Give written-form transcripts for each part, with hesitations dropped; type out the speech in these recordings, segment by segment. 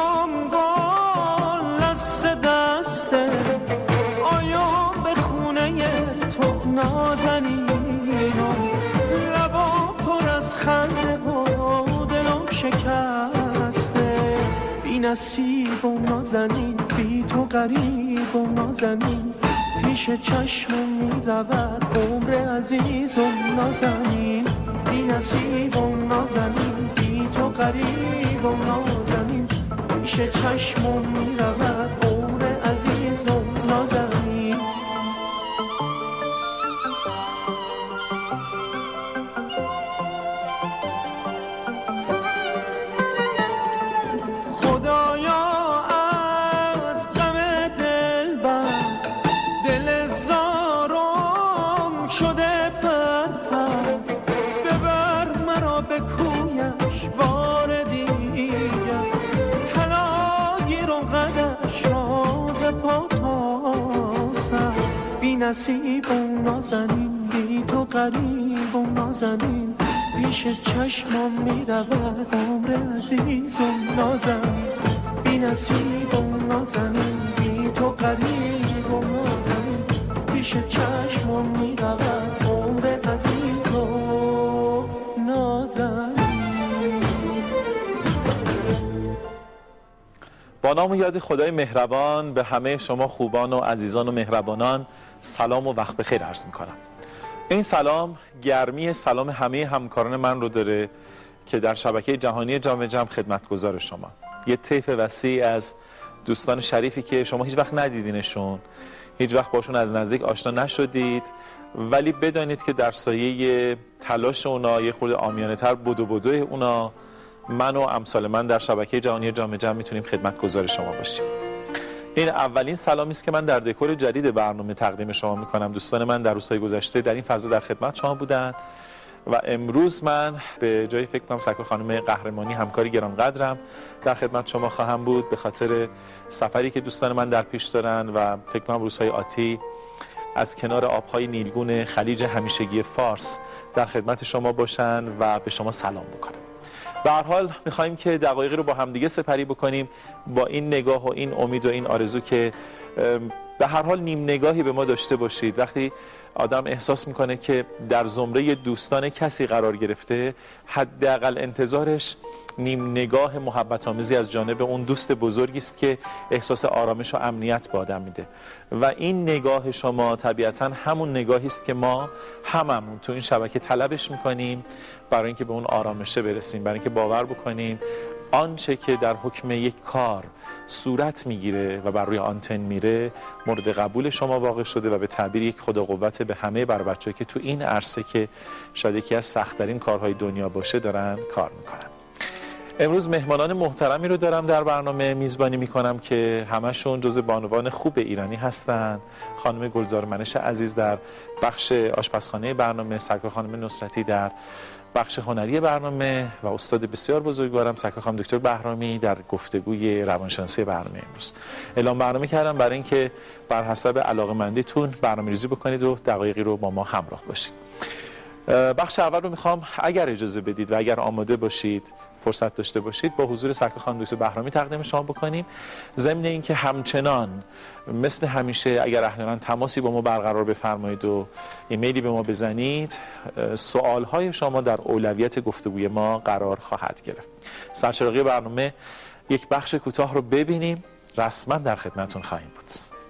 گلام گل لست دسته، آیا به خونه تو نازنینم؟ لبا پر از خنده و دلم شکسته، بی نصیب و نازنین، بی تو غریب و نازنین، پیش چشمم میرود عمر عزیز و نازنین، بی نصیب و نازنین، بی تو غریب و نازنین، پیش چشمم میرود عمر عزیز و نازنین. خدایا از غم دلبر دل زارم شده پرپر، ببر مرا به کویش بار دیگر، طلا گیر و قدش راز پا تا سر، بی نصیب و نازنین، بی تو غریب و نازنین، پیش چشمم میرود عمر عزیز و نازنین، بی نصیب و نازنین، بی تو غریب و نازنین، پیش چشمم میرود عمر عزیز و نازنین. با نام و یاد خدای مهربان به همه شما خوبان و عزیزان و مهربانان سلام و وقت بخیر عرض میکنم. این سلام گرمی سلام همه همکاران من رو داره که در شبکه جهانی جام جم خدمتگزار شما، یه طیف وسیع از دوستان شریفی که شما هیچ وقت ندیدینشون، هیچ وقت باشون از نزدیک آشنا نشدید، ولی بدانید که در سایه تلاش اونا یه خورده عامیانه تر بدوی اونا من و امثال من در شبکه جهانی جام جم میتونیم خدمتگزار شما باشیم. این اولین سلامی است که من در دکور جدید برنامه تقدیم شما میکنم. دوستان من در روزهای گذشته در این فضا در خدمت شما بودن و امروز من به جای فکر کنم سرکار خانم قهرمانی همکاری گرانقدرم در خدمت شما خواهم بود، به خاطر سفری که دوستان من در پیش دارن و فکر کنم روزهای آتی از کنار آبهای نیلگون خلیج همیشگی فارس در خدمت شما باشن و به شما سلام بکنم. به هر حال می‌خوایم که دقایقی رو با همدیگه سپری بکنیم با این نگاه و این امید و این آرزو که به هر حال نیم نگاهی به ما داشته باشید. وقتی آدم احساس میکنه که در زمره دوستان کسی قرار گرفته، حداقل انتظارش نیم نگاه محبت آمیزی از جانب اون دوست بزرگی است که احساس آرامش و امنیت به آدم میده و این نگاه شما طبیعتا همون نگاهی است که ما هممون تو این شبکه طلبش میکنیم برای اینکه به اون آرامشه برسیم، برای اینکه باور بکنیم آنچه که در حکم یک کار صورت میگیره و بر روی آنتن میره مورد قبول شما واقع شده و به تعبیر یک خدا قوت به همه بر بچه‌ای که تو این عرصه که شاید یکی از سخت‌ترین کارهای دنیا باشه دارن کار میکنن. امروز مهمانان محترمی رو دارم در برنامه میزبانی میکنم که همشون جزو بانوان خوب ایرانی هستن. خانم گلزار منش عزیز در بخش آشپزخانه برنامه، سرکار خانم نصرتی در بخش هنری برنامه و استاد بسیار بزرگوارم سرکار خانم دکتر بهرامی در گفتگوی روانشناسی برنامه امروز. اعلام برنامه کردم برای اینکه بر حسب علاقه‌مندیتون برنامه‌ریزی بکنید و دقایقی رو با ما همراه باشید. بخش اول رو میخوام اگر اجازه بدید و اگر آماده باشید فرصت داشته باشید با حضور سرکار خانم دکتر بهرامی تقدیم شما بکنیم، ضمن اینکه همچنان مثل همیشه اگر احیانا تماسی با ما برقرار بفرمایید و ایمیلی به ما بزنید سوالهای شما در اولویت گفتگوی ما قرار خواهد گرفت. سرچراغی برنامه یک بخش کوتاه رو ببینیم، رسما در خدمتتون خواهیم بود.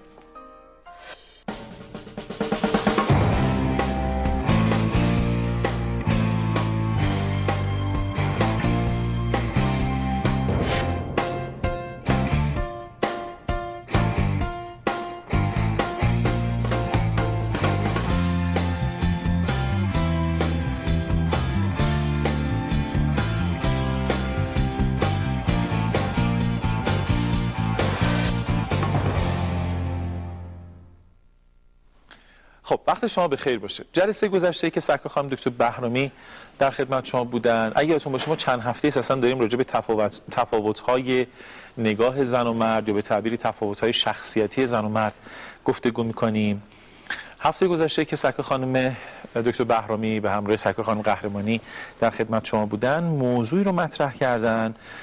خب وقت شما به خیر باشه. جلسه گذشته که سرکار خانم دکتر بهرامی در خدمت شما بودن، اگه یادتون باشه ما چند هفته است اصلا داریم راجع به تفاوت‌های نگاه زن و مرد یا به تعبیری تفاوت‌های شخصیتی زن و مرد گفتگو می‌کنیم. هفته گذشته که سرکار خانم دکتر بهرامی به همراه سرکار خانم قهرمانی در خدمت شما بودن، موضوعی رو مطرح کردن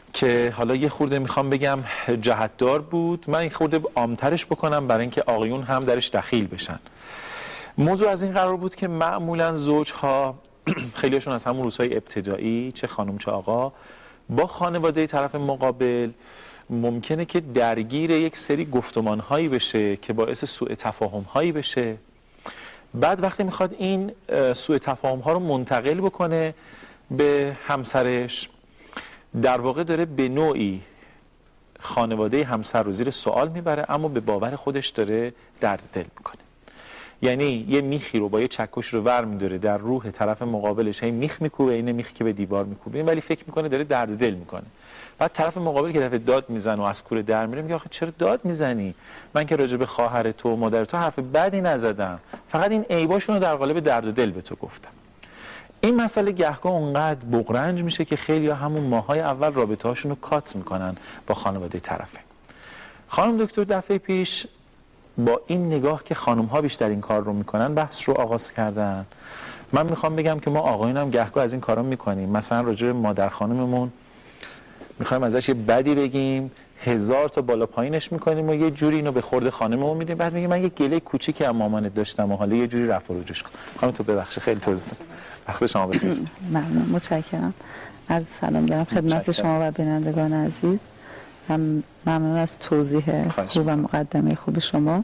که حالا یه خورده میخوام بگم جهتدار بود. من این خورده عامترش بکنم برای اینکه آقایون هم درش دخیل بشن. موضوع از این قرار بود که معمولا زوجها خیلیشون از همون روزهای ابتدایی، چه خانم چه آقا، با خانواده طرف مقابل ممکنه که درگیر یک سری گفتمانهایی بشه که باعث سوء تفاهم‌هایی بشه. بعد وقتی میخواد این سوء تفاهم‌ها رو منتقل بکنه به همسرش، در واقع داره به نوعی خانواده همسر رو زیر سوال میبره، اما به باور خودش داره درد دل میکنه. یعنی یه میخی رو با یه چکش رو ور میداره در روح طرف مقابلش، این میخ میکوبه، این میخی که به دیوار میکوبه، ولی فکر میکنه داره درد دل میکنه. بعد طرف مقابل که دفعه داد میزنه و از کوره در میره، میگه آخه چرا داد میزنی؟ من که راجع به خواهر تو و مادر تو حرف بدی نزدم، فقط این عیباشون رو در قالب درد و دل به تو گفتم. این مسئله گهگاه اونقدر بغرنج میشه که خیلی‌ها همون ماهای اول رابطه‌هاشون رو کات میکنن با خانواده طرفه. خانم دکتر دفعه پیش با این نگاه که خانم‌ها بیشتر این کار رو میکنن بحث رو آغاز کردن. من میخوام بگم که ما آقایون هم گهگاه از این کارا میکنیم. مثلا راجع به مادر خانممون میخوایم ازش یه بدی بگیم، 1000 تا بالا پایینش میکنیم و یه جوری اینو به خورد خانممون میدیم، بعد میگیم من یه گله کوچیکی از مامانت داشتم و حالا یه جوری رفع و رجوعش کن. خانم تو ببخشید خیلی توضیح وقت شما بخیر. ممنون، متشکرم. عرض سلام دارم خدمت شما و بینندگان عزیز. هم ممنون از توضیح خوب و مقدمه خوب شما.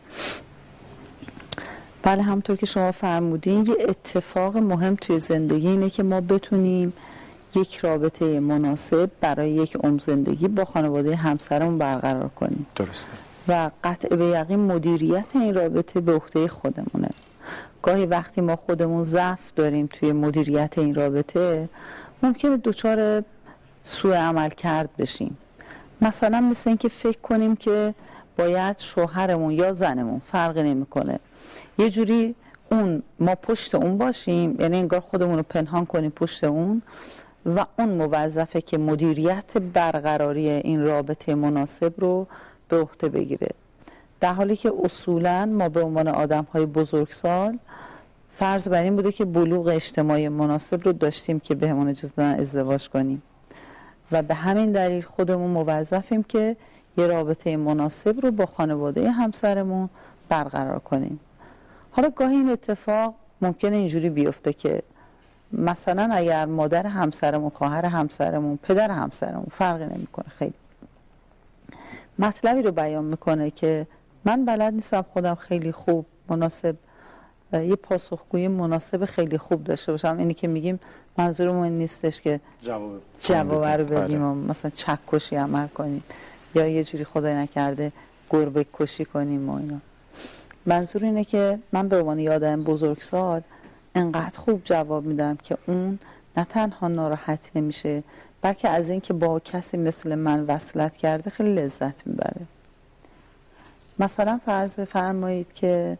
بله، همونطور که شما فرمودین، یه اتفاق مهم توی زندگی اینه که ما بتونیم یک رابطه مناسب برای یک عمر زندگی با خانواده همسرمون برقرار کنیم. درسته. و قطع به یقین مدیریت این رابطه به عهده خودمونه. گاهی وقتی ما خودمون ضعف داریم توی مدیریت این رابطه، ممکنه دچار سوء عمل کرد بشیم. مثلا مثل این که فکر کنیم که باید شوهرمون یا زنمون، فرقی نمیکنه، یه جوری ما پشت اون باشیم، یعنی انگار خودمون رو پنهان کنیم پشت اون و اون موظفه که مدیریت برقراری این رابطه مناسب رو به عهده بگیره. در حالی که اصولاً ما به عنوان آدم‌های بزرگسال فرض بر این بوده که بلوغ اجتماعی مناسب رو داشتیم که بهمون اجازه دادن ازدواج کنیم و به همین دلیل خودمون موظفیم که یه رابطه مناسب رو با خانواده همسرمون برقرار کنیم. حالا گاهی این اتفاق ممکنه اینجوری بیفته که مثلا اگر مادر همسرمون، خواهر همسرمون، پدر همسرمون، فرقی نمیکنه، خیلی مطلبی رو بیان میکنه که من بلد نیستم خودم خیلی خوب مناسب یه پاسخگویی مناسب خیلی خوب داشته باشم. اینی که میگیم منظورمون این نیستش که جواب رو بدیم و مثلا چکشی عمل کنیم یا یه جوری خدای نکرده گربه کشی کنیم و اینا. منظور اینه که من به عنوان یه آدم بزرگسال انقدر خوب جواب میدم که اون نه تنها ناراحت نمیشه، بلکه از این که با کسی مثل من وصلت کرده خیلی لذت میبره. مثلا فرض بفرمایید که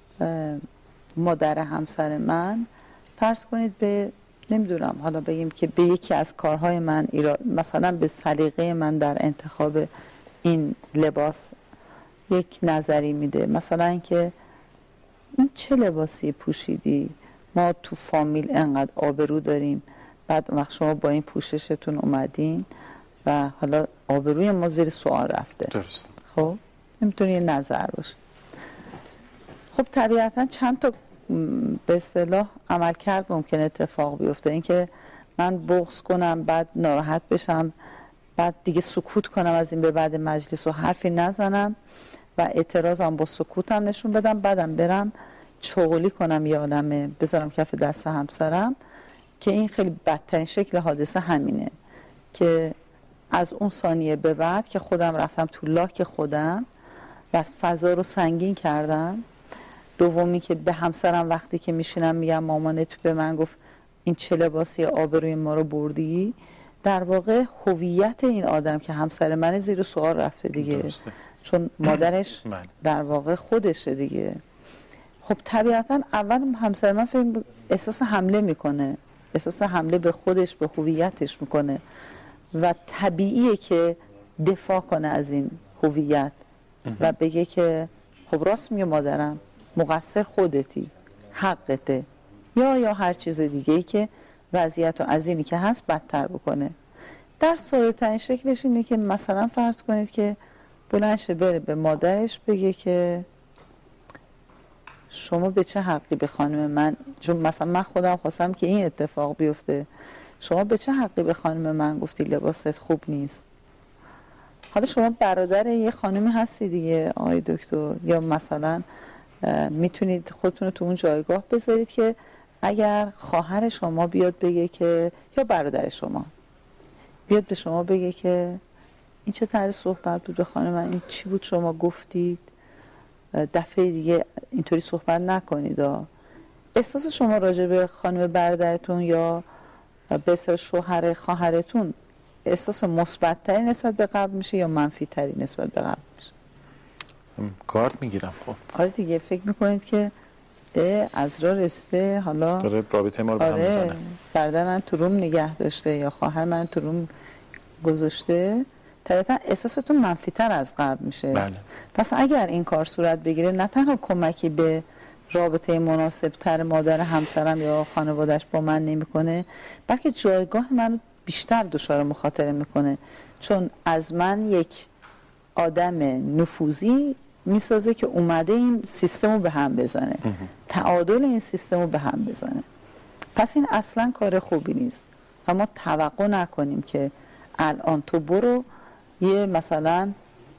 مادر همسر من، فرض کنید به نمیدونم حالا بگیم که به یکی از کارهای من مثلا به سلیقه من در انتخاب این لباس یک نظری میده، مثلا اینکه این چه لباسی پوشیدی، ما تو فامیل انقدر آبرو داریم، بعد وقت شما با این پوششتون اومدین و حالا آبروی ما زیر سوال رفته. درست. خب نمیتونه یه نظر باشه. خب طبیعتا چند تا به اصطلاح عمل کرد ممکن اتفاق بیفته. اینکه من بغض کنم، بعد ناراحت بشم، بعد دیگه سکوت کنم، از این به بعد مجلس و حرفی نزنم و اعتراضم با سکوتم نشون بدم، بعدم برم چغلی کنم یه عالمه بذارم کف دست همسرم، که این خیلی بدترین شکل حادثه همینه که از اون ثانیه به بعد که خودم رفتم تو لاک خودم و فضا رو سنگین کردم. دومی که به همسرم وقتی که میشینم میگم مامانت به من گفت این چه لباسی آبروی ما رو بردی، در واقع هویت این آدم که همسر من زیر سوال رفته دیگه. درسته. چون مادرش در واقع خودشه دیگه. خب طبیعتا اول همسر من احساس حمله میکنه، احساس حمله به خودش، به هویتش میکنه و طبیعیه که دفاع کنه از این هویت و بگه که خب راست میگه مادرم، مقصر خودتی، حقته، یا هر چیز دیگه ای که وضعیت رو از اینی که هست بدتر بکنه. در ساده ترین شکلش اینه که مثلا فرض کنید که بلند شه بره به مادرش بگه که شما به چه حقی به خانم من، چون مثلا من خودم خواستم که این اتفاق بیفته، شما به چه حقی به خانم من گفتی لباست خوب نیست؟ حالا شما برادر یه خانمی هستی دیگه آقای دکتر، یا مثلا میتونید خودتون رو تو اون جایگاه بذارید که اگر خواهر شما بیاد بگه که، یا برادر شما بیاد به شما بگه که این چه طرز صحبت بود به خانم من، این چی بود شما گفتید، دفعه دیگه اینطوری صحبت نکنید. احساس شما راجع به خانم برادرتون یا به اصطلاح شوهر خواهرتون احساس مثبت‌تری نسبت به قبل میشه یا منفی‌تری نسبت به قبل میشه؟ گارد میگیرم. خب آره دیگه، فکر میکنید که از راه رسیده، حالا داره رابطه ما رو به هم میزنه، برادر من تو روم نگه داشته یا خواهر من تو روم گذاشته، طبعا احساستون منفی‌تر از قبل میشه. بله. پس اگر این کار صورت بگیره، نه تنها کمکی به رابطه مناسب تر مادر همسرم یا خانواده‌اش با من نمیکنه، بلکه جایگاه من بیشتر دچار مخاطره میکنه، چون از من یک آدم نفوذی میسازه که اومده این سیستم رو به هم بزنه، تعادل این سیستم رو به هم بزنه. پس این اصلا کار خوبی نیست و ما توقع نکنیم که الان تو برو یه مثلا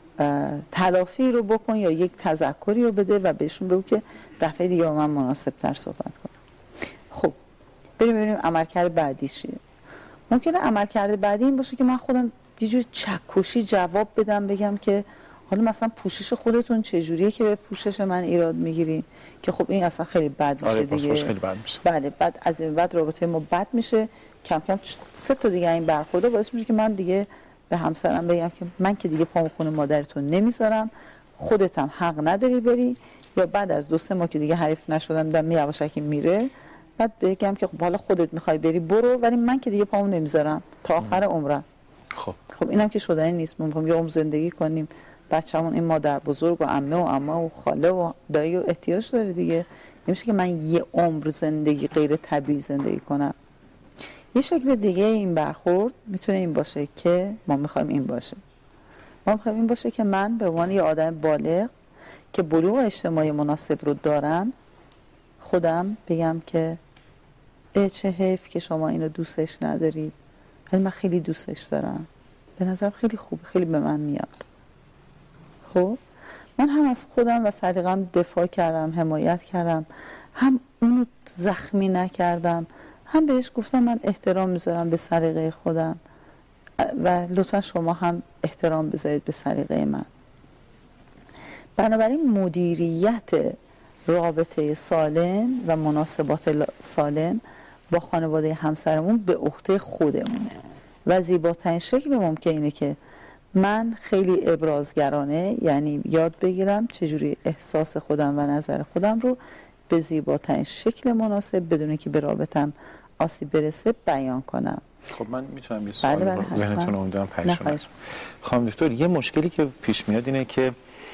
تلافی رو بکن یا یک تذکری رو بده و بهشون بگو که دفعه دیگه با من مناسب تر صحبت کنم. خب بریم ببینیم عملکرد بعدی چیه. ممکنه عملکرد بعدی این باشه که من خودم یه جور چکشی جواب بدم، بگم که حالا مثلا پوشش خودتون چجوریه که به پوشش من ایراد میگیری، که خب این اصلا خیلی بد میشه دیگه. خیلی بد میشه. بله، بعد از این بعد رابطه ما بد میشه، کم کم 3 تا دیگه این برخورد باعث میشه که من دیگه به همسرم بگم که من که دیگه پامو خونه مادرتون نمیذارم، خودت هم حق نداری بری، یا بعد از 2-3 ماه که دیگه حریف نشدم دم یواشکی میره، بعد بگم که خب حالا خودت میخوای بری برو، ولی من که دیگه پامو نمیذارم تا آخر عمرم. خب اینم که شدنی نیست. ما میخوایم یه عمر زندگی کنیم، بچه‌مون این مادر بزرگ و عمه و عمه و خاله و دایی و احتیاج داره دیگه. نمیشه که من یه عمر زندگی غیر طبیعی زندگی کنم. یه شکل دیگه این برخورد میتونه این باشه که ما میخوایم این باشه. ما میخوایم این باشه که من به عنوان یه آدم بالغ که بلوغ اجتماعی مناسب رو دارم، خودم بگم که چه حیف که شما اینو دوستش ندارید، ولی من خیلی دوستش دارم، به نظرم خیلی خوب، خیلی به من میاد. خب من هم از خودم و سلیقه‌ام دفاع کردم، حمایت کردم، هم اونو زخمی نکردم، هم بهش گفتم من احترام میذارم به سلیقه خودم و لطفا شما هم احترام بذارید به سلیقه من. بنابراین مدیریت رابطه سالم و مناسبات سالم با خانواده همسرمون به عهده خودمونه و زیباترین شکل ممکن اینه که من خیلی ابرازگرانه، یعنی یاد بگیرم چجوری احساس خودم و نظر خودم رو به زیباترین شکل مناسب بدون که به رابطم آسیب برسه بیان کنم. خب من میتونم یه سوال بله ذهنتون رو امیدوارم پریشون نکنه. خانم دکتر، یه مشکلی که پیش میاد اینه که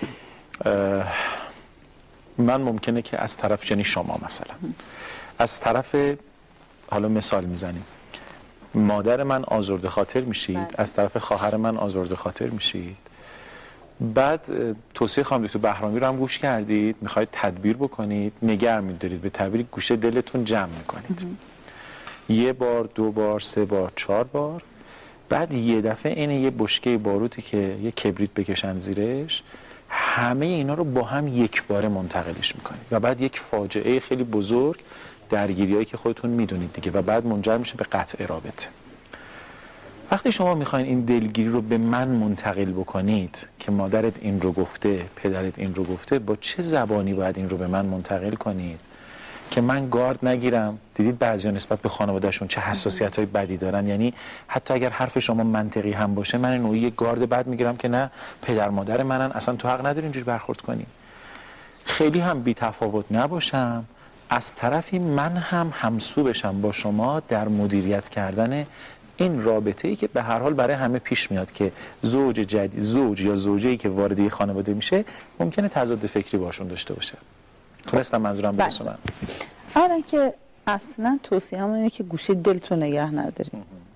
من ممکنه که از طرف، یعنی شما مثلا از طرف، حالا مثال میزنیم، مادر من آزرده خاطر میشید، از طرف خواهر من آزرده خاطر میشید، بعد توصیه خانم دکتر بهرامی رو هم گوش کردید، میخواید تدبیر بکنید، نگه میدارید، به تعبیر گوشه دلتون جمع میکنید، 1 بار 2 بار 3 بار 4 بار، بعد یه دفعه این یه بشکه باروتی که یه کبریت بکشن زیرش، همه اینا رو با هم یک باره منتقلش میکنید و بعد یک فاجعه خیلی بزرگ، درگیریایی که خودتون میدونید دیگه، و بعد منجر میشه به قطع رابطه. وقتی شما میخواین این دلگیری رو به من منتقل بکنید که مادرت این رو گفته، پدرت این رو گفته، با چه زبانی باید این رو به من منتقل کنید که من گارد نگیرم؟ دیدید بعضیا نسبت به خانوادهشون چه حساسیت‌های بدی دارن، یعنی حتی اگر حرف شما منطقی هم باشه، من نوعی یک گارد بد میگیرم که نه، پدر مادر منن، اصلا تو حق نداری اینجوری برخورد کنی. خیلی هم بی تفاوت نباشم، از طرفی من هم همسو بشم با شما در مدیریت کردن این رابطه‌ای که به هر حال برای همه پیش میاد که زوج یا زوجه‌ای که وارد یک خانواده میشه ممکنه تضاد فکری باشون داشته باشه. تونستم منظورم برسونم؟ اولا که اصلا توصیه‌مون اینه که گوشه دلتون نگه ندارید.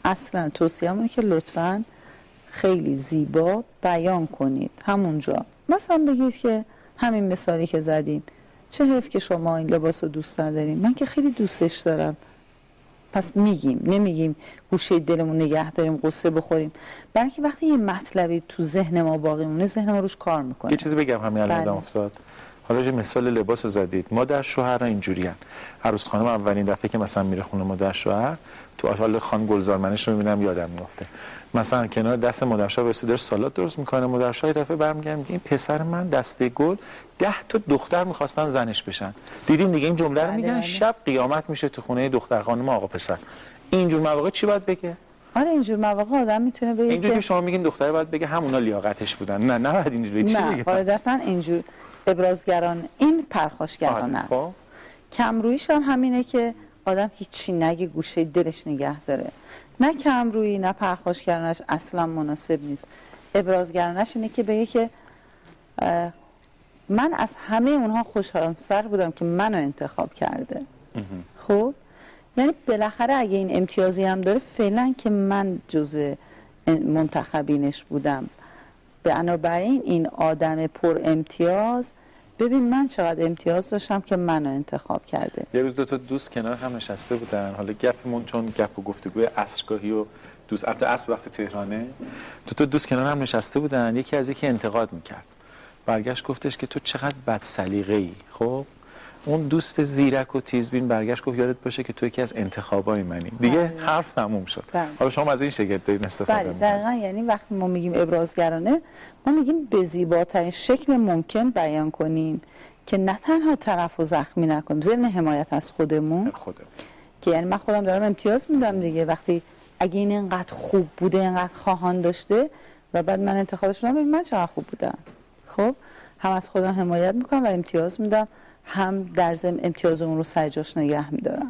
اصلا توصیه‌مونه که لطفاً خیلی زیبا بیان کنید همونجا. مثلا بگید که همین مثالی که زدیم، چه حیف که شما این لباس رو دوست ندارین، من که خیلی دوستش دارم. پس میگیم، نمیگیم گوشه دلمون نگه داریم قصه بخوریم، برای که وقتی یه مطلبی تو ذهن ما باقی مونه ذهن ما روش کار میکنه. یه چیزی بگم همین الان یادم افتاد، حالا یه مثال لباس رو زدید. مادر شوهرها اینجوریان. عروس خانم اولین دفعه که مثلا میره خونه مادر شوهر، تو حال خان گلزارمنش رو میبینم یادم میفته، مثلا کنار دست مادر شوهر واسه داره سالاد درست میکنه، مادر شوهر دفعه برمیگره میگه این پسر من دسته گل 10 تا دختر میخواستن زنش بشن. دیدین دیگه این جمله رو میگن شب قیامت میشه تو خونه دختر خانم آقا پسر. اینجور مواقع چی باید بگه؟ آره اینجور مواقع آدم میتونه بگه اینجوری که شما میگین دختر باید بگه همونا لیاقتش بودن. نه باید اینجوری. چی بگه؟ قاعدتاً اینجور ابرازگران، این پرخاشگران است. کمرویش هم همینه که آدم هیچی نگه، گوشه دلش نگه داره. نه کمرویی نه پرخاشگرانش اصلا مناسب نیست. ابرازگرانش اینه که بگه که من از همه اونها خوشحال‌تر بودم که منو انتخاب کرده. خب یعنی بالاخره اگه این امتیازی هم داره، فعلا که من جزء منتخبینش بودم، بنابراین این آدم پر امتیاز، ببین من چقدر امتیاز داشتم که منو انتخاب کرده. یه روز 2 تا دوست کنار هم نشسته بودن، حالا گپمون چون گپ و گفتگوی عصرگاهی و دوست البته عصر وقت تهرانه، 2 تا دوست کنار هم نشسته بودن، یکی از یکی انتقاد میکرد. برگشت گفتش که تو چقدر بد سلیقه‌ای. خب اون دوست زیرک و تیزبین برگشت گفت یادت باشه که تو یکی از انتخابای منی. دیگه حرف تموم شد. حالا شما از این شگفت دارین استفاده می‌کنید. دقیقاً، یعنی وقتی ما میگیم ابرازگرانه، ما میگیم به زیباترین شکل ممکن بیان کنیم که نه تنها طرفو زخمی نکنیم، ضمن حمایت از خودمون. که یعنی من خودم دارم امتیاز میدم دیگه، وقتی اگه این اینقدر خوب بوده، اینقدر خواهان داشته و بعد من انتخابش می‌کنم، من چقدر خوب بودم. خب هم از خودم حمایت میکنم و امتیاز میدم، هم در ضمن امتیاز اون رو سر جاش نگه میدارم.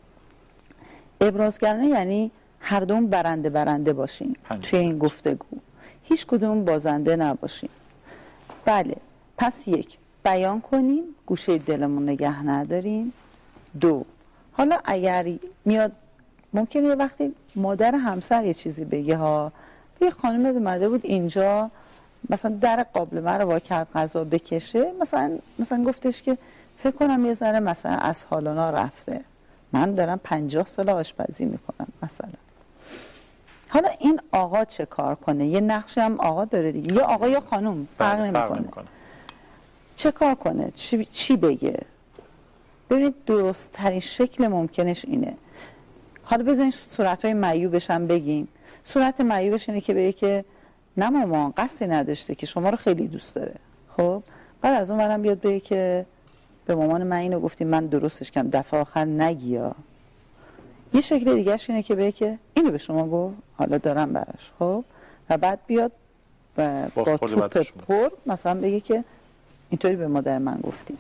ابرازگرانه یعنی هر دوم برنده باشیم توی این گفتگو، هیچ کدوم بازنده نباشیم. بله، پس 1 بیان کنیم، گوشه دلمون نگه نداریم. 2 حالا اگر میاد ممکنه یه وقتی مادر همسر یه چیزی بگه ها، یه خانم اومده بود اینجا مثلا در قابلمه رو وا کرد غذا بکشه، مثلا گفتش که فکر کنم یه ذره مثلا از حالانا رفته، من دارم 50 سال آشپزی میکنم مثلا. حالا این آقا چه کار کنه؟ یه نقشی هم آقا داره دیگه، یا آقا یا خانم فرق نمیکنه. چه کار کنه؟ چی بگه؟ ببینید درست ترین شکل ممکنش اینه. حالا بزنید صورتهای معیوبش هم بگیم. صورت معیوبش اینه که بگه که نه مامان قصدی نداشته، که شما رو خیلی دوست داره. خب بعد از اون ورم بیاد بگه که به مامان من اینو گفتیم، من درستش کردم، دفعه آخر نگیا. یه شکل دیگهش اینه که بگه که اینو به شما گفت، حالا دارم براش. خب و بعد بیاد با توپ پر مثلا بگه که اینطوری به مادر من گفتی.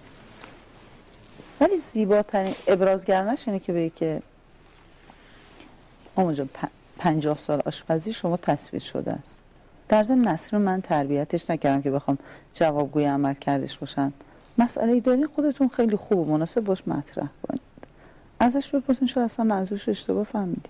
ولی زیباترین ابرازگرانش اینه که بگه که اما جان 50 سال آشپزی شما تثبیت شده است. در ضمن نسرین من تربیتش نکردم که بخوام جوابگوی عمل کردش باشم. مسئله دارین خودتون خیلی خوب و مناسب باش مطرح کنید. ازش بپرسین شاید اصلا منظورش اشتباه فهمیدیم.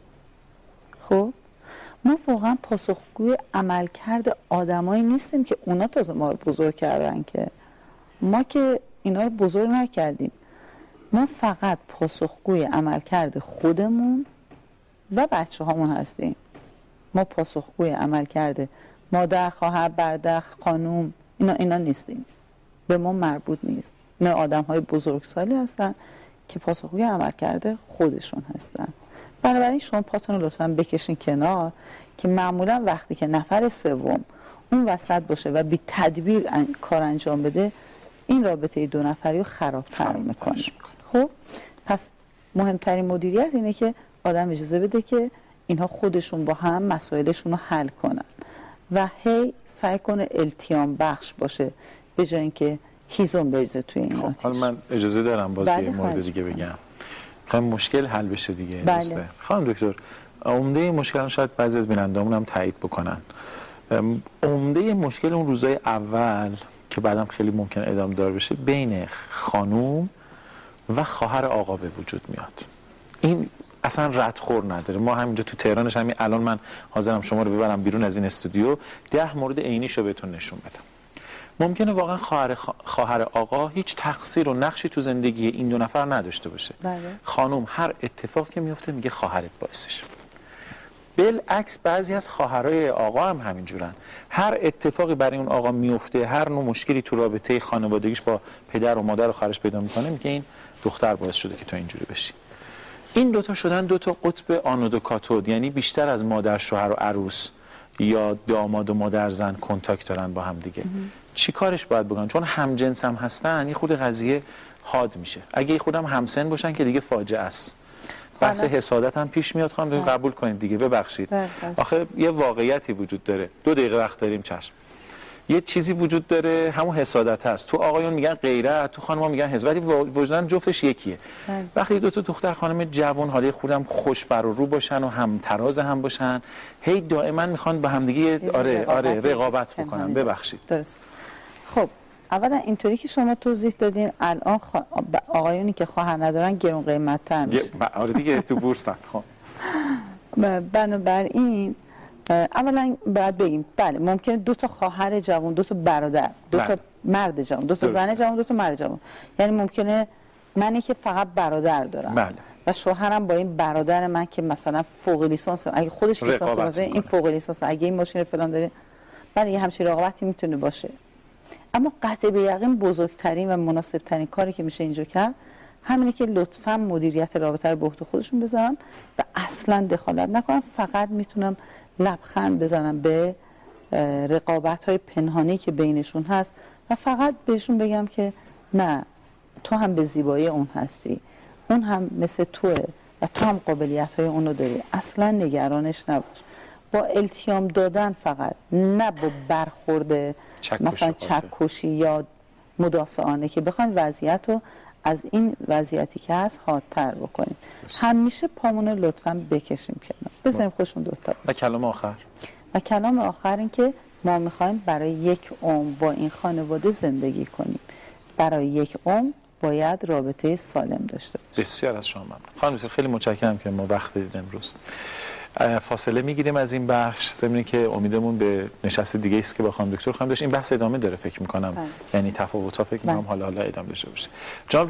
خب ما واقعا پاسخگوی عملکرد آدمایی نیستیم که اونا تازه ما رو بزرگ کردن، که ما که اینا رو بزرگ نکردیم. ما فقط پاسخگوی عملکرد خودمون و بچه هامون هستیم. ما پاسخگوی عملکرد مادر، خواهر، برادر، خانوم اینا نیستیم. به ما مربوط نیست. اینا آدم‌های بزرگسالی هستن که پاسخگوی عملکرد خودشون هستن. بنابراین شما پاتون رو لطفاً بکشین کنار، که معمولا وقتی که نفر سوم اون وسط باشه و بی تدبیر کار انجام بده، این رابطه 2 نفری رو خرابتر میکنه. خب پس مهمترین مدیریت اینه که آدم اجازه بده که اینها خودشون با هم مسائلشون رو حل کنن و هی سعی کنه التیام بخش باشه به جای اینکه هیزم بریزه توی این آتیش. حالا من اجازه دارم باز یه مورد دیگه بگم. خواهیم مشکل حل بشه دیگه. بله. خانم دکتر، عمده مشکل شاید بعضی از بیننده‌مون هم تایید بکنن. عمده مشکل اون روزای اول که بعدم خیلی ممکن ادامه دار بشه، بین خانوم و خواهر آقا به وجود میاد. این اصلا ردخور نداره. ما همینجا تو تهرانش همین الان من حاضرم شما رو ببرم بیرون از این استودیو 10 مورد عینیشو بهتون نشون بدم. ممکنه واقعا خواهر آقا هیچ تقصیر و نقشی تو زندگی این دو نفر نداشته باشه. بله. خانم هر اتفاقی که میفته میگه خواهرت باعثش. بالعکس بعضی از خواهرای آقا هم همینجورن. هر اتفاقی برای اون آقا میفته، هر نوع مشکلی تو رابطه خانوادگیش با پدر و مادر و خواهرش پیدا میکنه، میگه این دختر باعث شده که تو اینجوری بشی. این دوتا شدن دوتا قطب آنود و کاتود، یعنی بیشتر از مادر شوهر و عروس یا داماد و مادر زن کنتاکت دارن با هم دیگه. چی کارش باید بکنن؟ چون هم جنس هم هستن یه خود قضیه حاد میشه. اگه خودم همسن باشن که دیگه فاجعه است. بحث حسادت هم پیش میاد. خانم قبول کنید دیگه، ببخشید. آخه یه واقعیتی وجود داره. 2 دقیقه وقت داریم، چشم. یه چیزی وجود داره، همون حسادت هست. تو آقایون میگن غیرت، تو خانم‌ها میگن حسادت، ولی وجدان جفتش یکیه. وقتی دو تا دختر خانم جوان حاله خودم خوش بر و رو باشن و هم تراز هم باشن، هی دائما میخوان با هم دیگه رقابت بکنن. ببخشید. درست. خب اولا اینطوری که شما توضیح دادین الان آقایونی که خواهر ندارن گرون قیمت‌تر میشن. آره دیگه تو بورسن. خب بنابراین اولا باید بگیم بله ممکنه 2 تا خواهر جوان، 2 تا برادر، 2 تا مرد جوان، 2 تا زن جوان، 2 تا مرد جوان، یعنی ممکنه منی که فقط برادر دارم بله. و شوهرم با این برادر من که مثلا فوق لیسانس، اگه خودش لیسانس داره این فوق لیسانس، اگه این ماشین فلان داره، بله یه همچین رقابتی میتونه باشه. اما قطع به یقین بزرگترین و مناسبترین کاری که میشه اینجا کرد همینه که لطفاً مدیریت رابطه رو به عهده خودشون بذارن و اصلا دخالت نکنن. فقط میتونم لبخند بزنم به رقابت‌های پنهانی که بینشون هست و فقط بهشون بگم که نه، تو هم به زیبایی اون هستی، اون هم مثل توه و تو هم قابلیت‌های اونو داری، اصلا نگرانش نباش. با التیام دادن فقط، نه با برخورد مثلا چکشی یا مدافعانه که بخواین وضعیت رو از این وضعیتی که هست حادتر بکنیم. همیشه پامون رو لطفاً بکشیم کنار، بذاریم خوشون دوتا. و کلام آخر؟ و کلام آخر این که ما میخوایم برای 1 عمر با این خانواده زندگی کنیم. برای 1 عمر باید رابطه سالم داشته باشیم. بسیار از شما ممنون. خانم دکتر خیلی متشکرم که ما وقت دیدید امروز. فاصله میگیریم از این بخش، ضمن که امیدمون به نشست دیگه است که با خانم دکتر خواهیم داشت. این بحث ادامه داره فکر میکنم، یعنی تفاوت‌ها فکر میکنم حالا ادامه داشته باشه.